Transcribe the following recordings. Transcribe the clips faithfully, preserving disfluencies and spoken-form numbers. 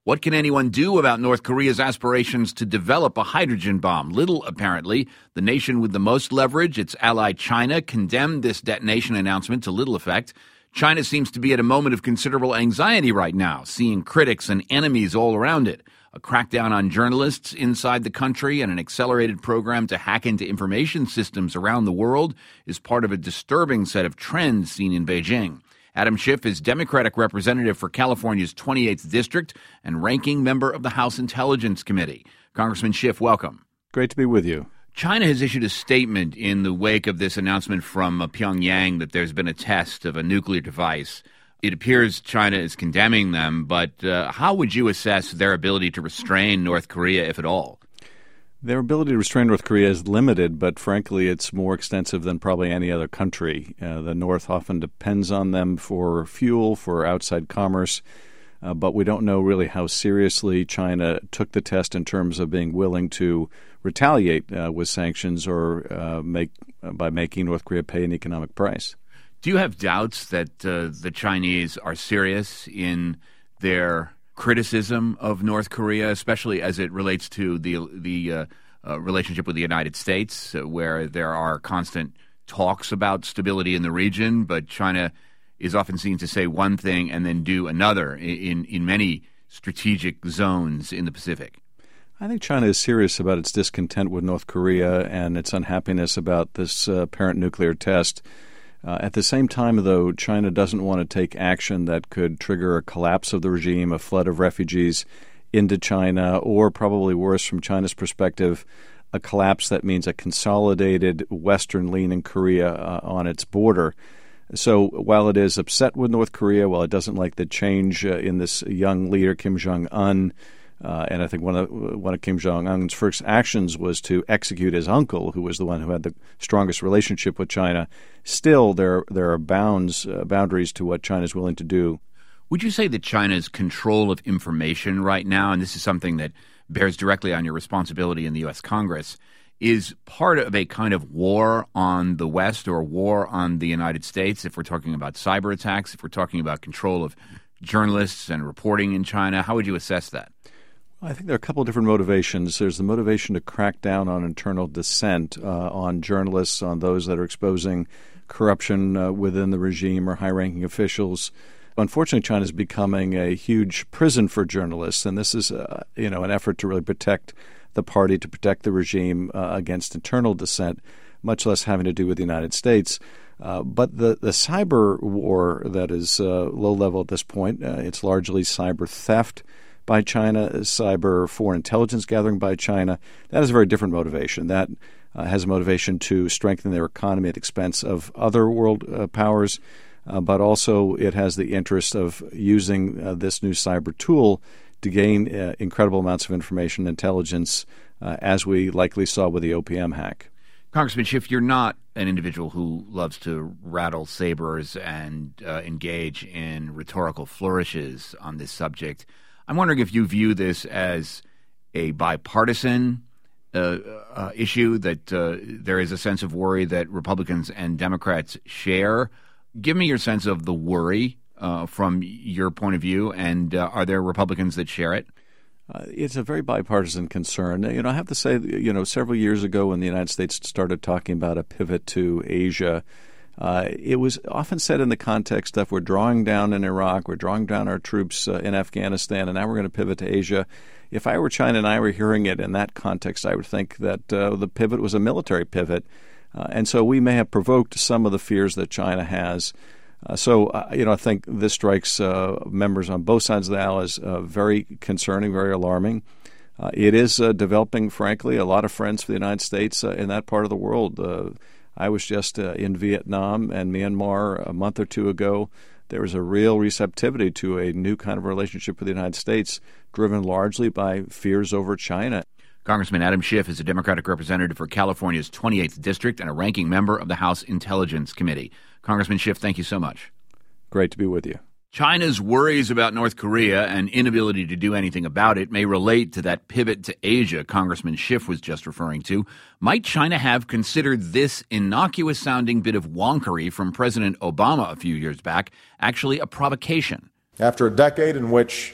What can anyone do about North Korea's aspirations to develop a hydrogen bomb? Little, apparently. The nation with the most leverage, its ally China, condemned this detonation announcement to little effect. China seems to be at a moment of considerable anxiety right now, seeing critics and enemies all around it. A crackdown on journalists inside the country and an accelerated program to hack into information systems around the world is part of a disturbing set of trends seen in Beijing. Adam Schiff is Democratic representative for California's twenty-eighth District and ranking member of the House Intelligence Committee. Congressman Schiff, welcome. Great to be with you. China has issued a statement in the wake of this announcement from uh, Pyongyang that there's been a test of a nuclear device. It appears China is condemning them, but uh, how would you assess their ability to restrain North Korea, if at all? Their ability to restrain North Korea is limited, but frankly, it's more extensive than probably any other country. Uh, the North often depends on them for fuel, for outside commerce, uh, but we don't know really how seriously China took the test in terms of being willing to retaliate uh, with sanctions or uh, make uh, by making North Korea pay an economic price. Do you have doubts that uh, the Chinese are serious in their criticism of North Korea, especially as it relates to the the uh, uh, relationship with the United States, uh, where there are constant talks about stability in the region, but China is often seen to say one thing and then do another in, in many strategic zones in the Pacific? I think China is serious about its discontent with North Korea and its unhappiness about this uh, apparent nuclear test. Uh, at the same time, though, China doesn't want to take action that could trigger a collapse of the regime, a flood of refugees into China, or probably worse from China's perspective, a collapse that means a consolidated Western-leaning Korea uh, on its border. So while it is upset with North Korea, while it doesn't like the change uh, in this young leader, Kim Jong-un, Uh, and I think one of one of Kim Jong-un's first actions was to execute his uncle, who was the one who had the strongest relationship with China. Still, there there are bounds uh, boundaries to what China is willing to do. Would you say that China's control of information right now, and this is something that bears directly on your responsibility in the U S Congress, is part of a kind of war on the West or war on the United States, if we're talking about cyber attacks, if we're talking about control of journalists and reporting in China? How would you assess that? I think there are a couple of different motivations. There's the motivation to crack down on internal dissent, uh, on journalists, on those that are exposing corruption uh, within the regime or high-ranking officials. Unfortunately, China is becoming a huge prison for journalists, and this is, uh, you know, an effort to really protect the party, to protect the regime uh, against internal dissent, much less having to do with the United States. Uh, but the, the cyber war that is uh, low level at this point, uh, it's largely cyber theft by China, cyber foreign intelligence gathering by China. That is a very different motivation. That uh, has a motivation to strengthen their economy at the expense of other world uh, powers, uh, but also it has the interest of using uh, this new cyber tool to gain uh, incredible amounts of information and intelligence, uh, as we likely saw with the O P M hack. Congressman Schiff, you're not an individual who loves to rattle sabers and uh, engage in rhetorical flourishes on this subject. I'm wondering if you view this as a bipartisan uh, uh, issue, that uh, there is a sense of worry that Republicans and Democrats share. Give me your sense of the worry uh, from your point of view, and uh, are there Republicans that share it? Uh, it's a very bipartisan concern. You know, I have to say, you know, several years ago when the United States started talking about a pivot to Asia, Uh, it was often said in the context of we're drawing down in Iraq, we're drawing down our troops uh, in Afghanistan, and now we're going to pivot to Asia. If I were China and I were hearing it in that context, I would think that uh, the pivot was a military pivot. Uh, and so we may have provoked some of the fears that China has. Uh, so, uh, you know, I think this strikes uh, members on both sides of the aisle as uh, very concerning, very alarming. Uh, it is uh, developing, frankly, a lot of friends for the United States uh, in that part of the world. Uh, I was just uh, in Vietnam and Myanmar a month or two ago. There was a real receptivity to a new kind of relationship with the United States, driven largely by fears over China. Congressman Adam Schiff is a Democratic representative for California's twenty-eighth District and a ranking member of the House Intelligence Committee. Congressman Schiff, thank you so much. Great to be with you. China's worries about North Korea and inability to do anything about it may relate to that pivot to Asia Congressman Schiff was just referring to. Might China have considered this innocuous-sounding bit of wonkery from President Obama a few years back actually a provocation? After a decade in which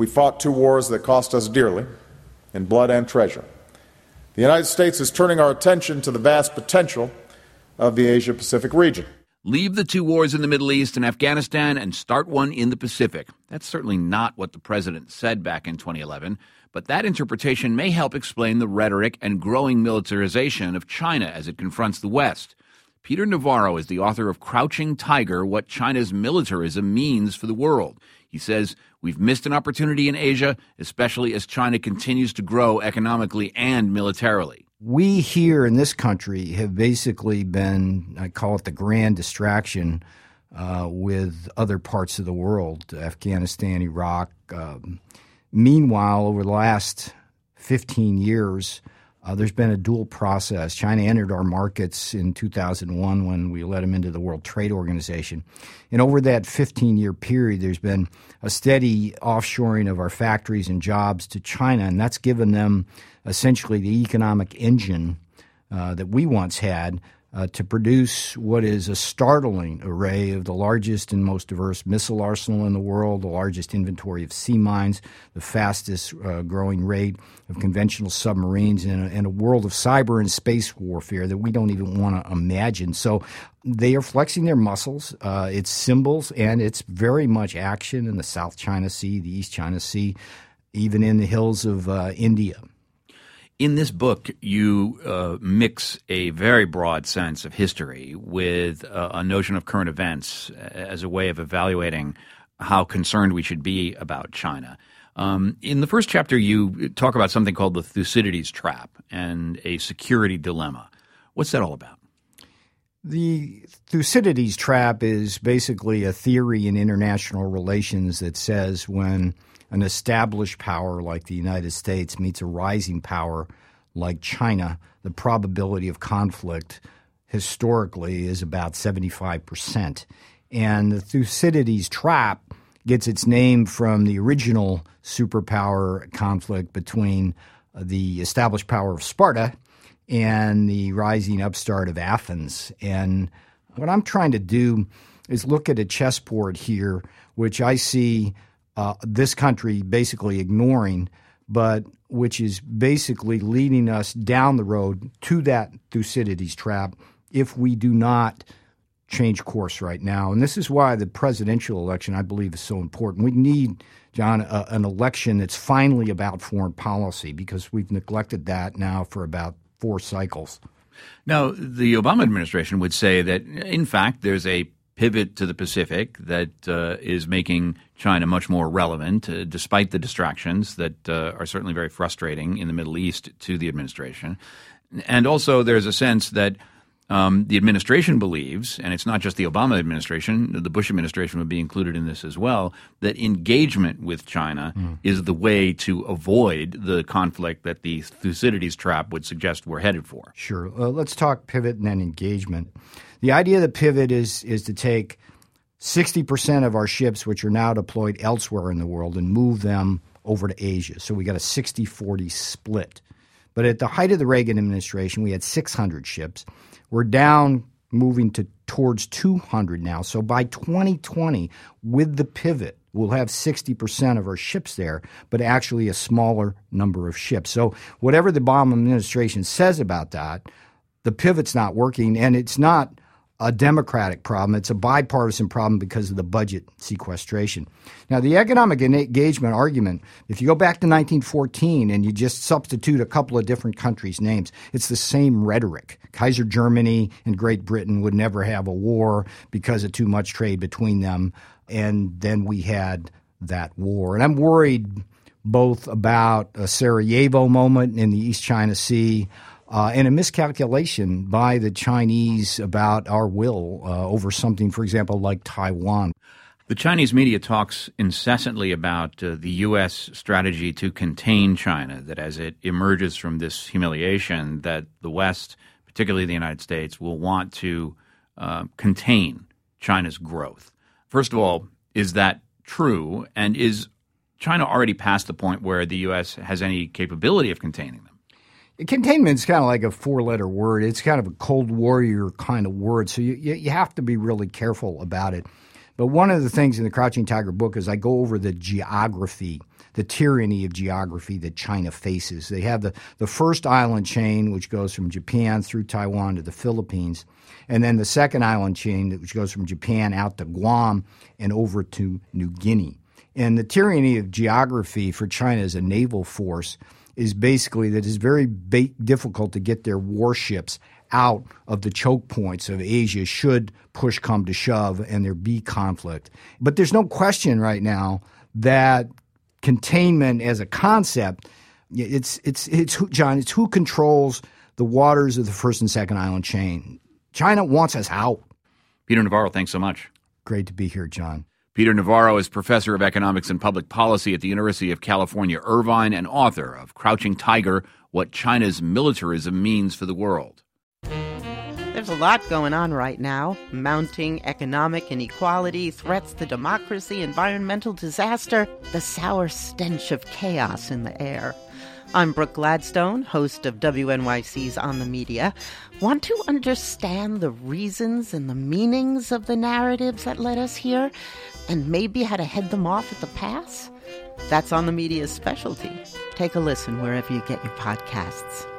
We fought two wars that cost us dearly in blood and treasure. The United States is turning our attention to the vast potential of the Asia-Pacific region. Leave the two wars in the Middle East and Afghanistan and start one in the Pacific. That's certainly not what the president said back in twenty eleven, but that interpretation may help explain the rhetoric and growing militarization of China as it confronts the West. Peter Navarro is the author of Crouching Tiger, What China's Militarism Means for the World. He says, we've missed an opportunity in Asia, especially as China continues to grow economically and militarily. We here in this country have basically been, I call it the grand distraction, uh, with other parts of the world, Afghanistan, Iraq. Um, meanwhile, over the last fifteen years, uh, there's been a dual process. China entered our markets in two thousand one when we let them into the World Trade Organization. And over that fifteen-year period, there's been a steady offshoring of our factories and jobs to China, and that's given them essentially the economic engine uh, that we once had uh, to produce what is a startling array of the largest and most diverse missile arsenal in the world, the largest inventory of sea mines, the fastest uh, growing rate of conventional submarines, and a, and a world of cyber and space warfare that we don't even want to imagine. So they are flexing their muscles. Uh, it's symbols, and it's very much action in the South China Sea, the East China Sea, even in the hills of uh, India. In this book, you uh, mix a very broad sense of history with uh, a notion of current events as a way of evaluating how concerned we should be about China. Um, in the first chapter, you talk about something called the Thucydides trap and a security dilemma. What's that all about? The Thucydides trap is basically a theory in international relations that says when an established power like the United States meets a rising power like China, the probability of conflict historically is about seventy-five percent. And the Thucydides trap gets its name from the original superpower conflict between the established power of Sparta and the rising upstart of Athens. And what I'm trying to do is look at a chessboard here, which I see Uh, this country basically ignoring, but which is basically leading us down the road to that Thucydides trap if we do not change course right now. And this is why the presidential election, I believe, is so important. We need, John, a, an election that's finally about foreign policy because we've neglected that now for about four cycles. Now, the Obama administration would say that, in fact, there's a pivot to the Pacific that uh, is making China much more relevant, uh, despite the distractions that uh, are certainly very frustrating in the Middle East to the administration. And also there's a sense that um, the administration believes, and it's not just the Obama administration, the Bush administration would be included in this as well, that engagement with China mm. is the way to avoid the conflict that the Thucydides trap would suggest we're headed for. Sure. Uh, let's talk pivot and then engagement. The idea of the pivot is is to take sixty percent of our ships, which are now deployed elsewhere in the world, and move them over to Asia. So we got a sixty forty split. But at the height of the Reagan administration, we had six hundred ships. We're down, moving to towards two hundred now. So by twenty twenty, with the pivot, we'll have sixty percent of our ships there, but actually a smaller number of ships. So whatever the Obama administration says about that, the pivot's not working, and it's not a Democratic problem. It's a bipartisan problem because of the budget sequestration. Now, the economic engagement argument, if you go back to nineteen fourteen and you just substitute a couple of different countries' names, it's the same rhetoric. Kaiser Germany and Great Britain would never have a war because of too much trade between them, and then we had that war. And I'm worried both about a Sarajevo moment in the East China Sea, Uh, and a miscalculation by the Chinese about our will uh, over something, for example, like Taiwan. The Chinese media talks incessantly about uh, the U S strategy to contain China, that as it emerges from this humiliation, that the West, particularly the United States, will want to uh, contain China's growth. First of all, is that true? And is China already past the point where the U S has any capability of containing them? Containment is kind of like a four-letter word. It's kind of a Cold Warrior kind of word, so you, you have to be really careful about it. But one of the things in the Crouching Tiger book is I go over the geography, the tyranny of geography that China faces. They have the, the first island chain, which goes from Japan through Taiwan to the Philippines, and then the second island chain, which goes from Japan out to Guam and over to New Guinea. And the tyranny of geography for China as a naval force is basically that it's very ba- difficult to get their warships out of the choke points of Asia should push come to shove and there be conflict. But there's no question right now that containment as a concept, it's it's it's who, John, it's who controls the waters of the first and second island chain. China wants us out. Peter Navarro, thanks so much. Great to be here, John. Peter Navarro is professor of economics and public policy at the University of California, Irvine, and author of Crouching Tiger, What China's Militarism Means for the World. There's a lot going on right now. Mounting economic inequality, threats to democracy, environmental disaster, the sour stench of chaos in the air. I'm Brooke Gladstone, host of W N Y C's On the Media. Want to understand the reasons and the meanings of the narratives that led us here, and maybe how to head them off at the pass? That's On the Media's specialty. Take a listen wherever you get your podcasts.